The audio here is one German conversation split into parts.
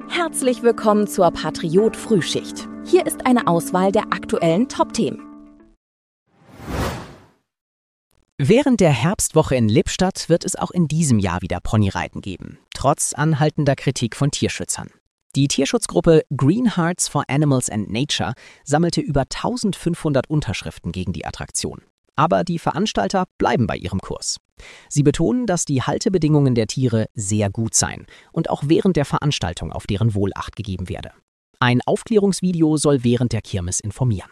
Herzlich willkommen zur Patriot Frühschicht. Hier ist eine Auswahl der aktuellen Top-Themen. Während der Herbstwoche in Lippstadt wird es auch in diesem Jahr wieder Ponyreiten geben, trotz anhaltender Kritik von Tierschützern. Die Tierschutzgruppe Green Hearts for Animals and Nature sammelte über 1500 Unterschriften gegen die Attraktion. Aber die Veranstalter bleiben bei ihrem Kurs. Sie betonen, dass die Haltebedingungen der Tiere sehr gut seien und auch während der Veranstaltung auf deren Wohl Acht gegeben werde. Ein Aufklärungsvideo soll während der Kirmes informieren.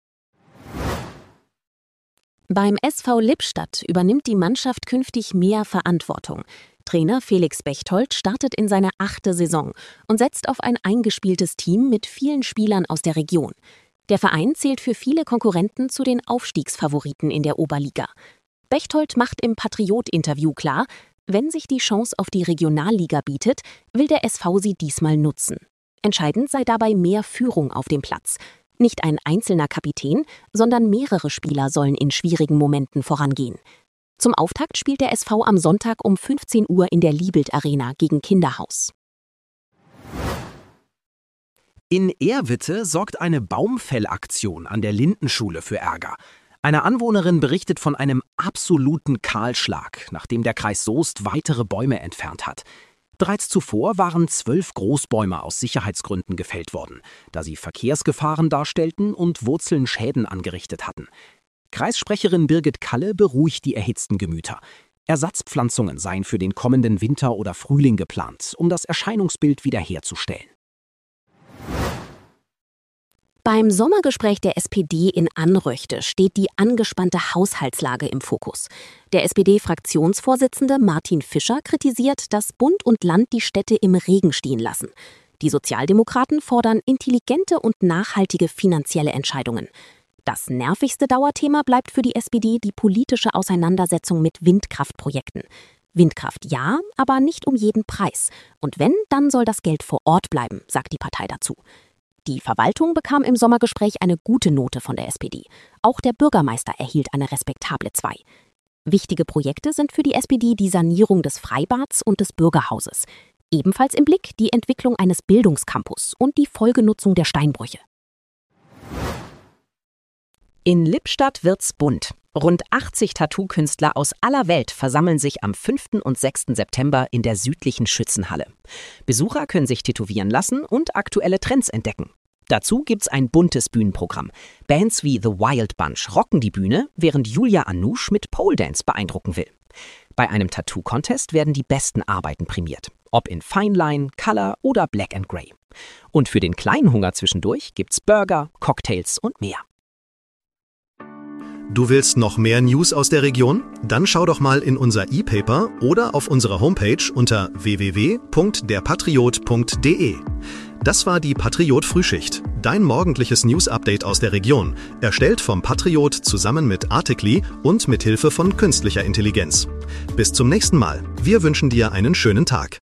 Beim SV Lippstadt übernimmt die Mannschaft künftig mehr Verantwortung. Trainer Felix Bechtold startet in seine 8. Saison und setzt auf ein eingespieltes Team mit vielen Spielern aus der Region. Der Verein zählt für viele Konkurrenten zu den Aufstiegsfavoriten in der Oberliga. Bechtold macht im Patriot-Interview klar, wenn sich die Chance auf die Regionalliga bietet, will der SV sie diesmal nutzen. Entscheidend sei dabei mehr Führung auf dem Platz. Nicht ein einzelner Kapitän, sondern mehrere Spieler sollen in schwierigen Momenten vorangehen. Zum Auftakt spielt der SV am Sonntag um 15 Uhr in der Liebelt Arena gegen Kinderhaus. In Ehrwitte sorgt eine Baumfellaktion an der Lindenschule für Ärger. Eine Anwohnerin berichtet von einem absoluten Kahlschlag, nachdem der Kreis Soest weitere Bäume entfernt hat. Bereits zuvor waren 12 Großbäume aus Sicherheitsgründen gefällt worden, da sie Verkehrsgefahren darstellten und Wurzeln Schäden angerichtet hatten. Kreissprecherin Birgit Kalle beruhigt die erhitzten Gemüter. Ersatzpflanzungen seien für den kommenden Winter oder Frühling geplant, um das Erscheinungsbild wiederherzustellen. Beim Sommergespräch der SPD in Anröchte steht die angespannte Haushaltslage im Fokus. Der SPD-Fraktionsvorsitzende Martin Fischer kritisiert, dass Bund und Land die Städte im Regen stehen lassen. Die Sozialdemokraten fordern intelligente und nachhaltige finanzielle Entscheidungen. Das nervigste Dauerthema bleibt für die SPD die politische Auseinandersetzung mit Windkraftprojekten. Windkraft ja, aber nicht um jeden Preis. Und wenn, dann soll das Geld vor Ort bleiben, sagt die Partei dazu. Die Verwaltung bekam im Sommergespräch eine gute Note von der SPD. Auch der Bürgermeister erhielt eine respektable 2. Wichtige Projekte sind für die SPD die Sanierung des Freibads und des Bürgerhauses. Ebenfalls im Blick die Entwicklung eines Bildungscampus und die Folgenutzung der Steinbrüche. In Lippstadt wird's bunt. Rund 80 Tattoo-Künstler aus aller Welt versammeln sich am 5. und 6. September in der südlichen Schützenhalle. Besucher können sich tätowieren lassen und aktuelle Trends entdecken. Dazu gibt's ein buntes Bühnenprogramm. Bands wie The Wild Bunch rocken die Bühne, während Julia Anoush mit Pole Dance beeindrucken will. Bei einem Tattoo-Contest werden die besten Arbeiten prämiert. Ob in Fineline, Color oder Black and Grey. Und für den kleinen Hunger zwischendurch gibt's Burger, Cocktails und mehr. Du willst noch mehr News aus der Region? Dann schau doch mal in unser E-Paper oder auf unserer Homepage unter www.derpatriot.de. Das war die Patriot Frühschicht, dein morgendliches News-Update aus der Region, erstellt vom Patriot zusammen mit Articly und mit Hilfe von künstlicher Intelligenz. Bis zum nächsten Mal. Wir wünschen dir einen schönen Tag.